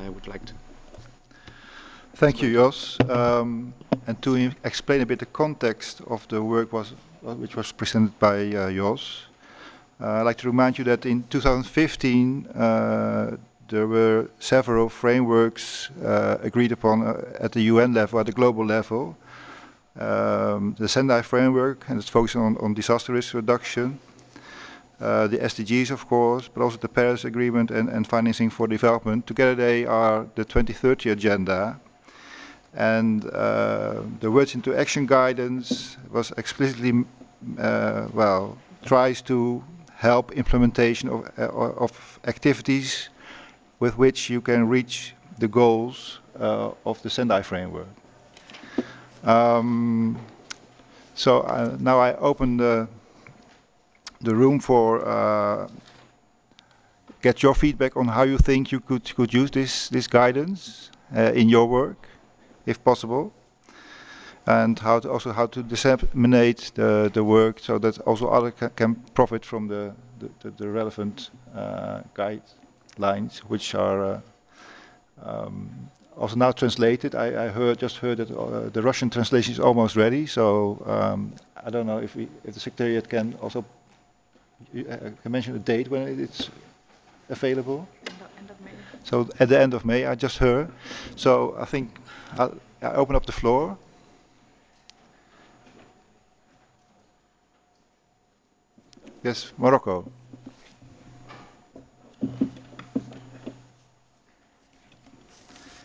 I would like to. Thank you, Jos. And to explain a bit the context of the work which was presented by Jos, I'd like to remind you that in 2015 there were several frameworks agreed upon at the UN level, at the global level. The Sendai framework, and it's focusing on disaster risk reduction. The SDGs, of course, but also the Paris Agreement and financing for development. Together they are the 2030 agenda. And the Words into Action guidance was explicitly, tries to help implementation of activities with which you can reach the goals of the Sendai framework. Now I open the room for get your feedback on how you think you could use this guidance in your work, if possible, and how to disseminate the work so that also others can profit from the relevant guidelines, which are also now translated. I just heard that the Russian translation is almost ready, so I don't know if the Secretariat can also can mention a date when it's available. End of May. So at the end of May, I just heard. So I think I open up the floor. Yes, Morocco.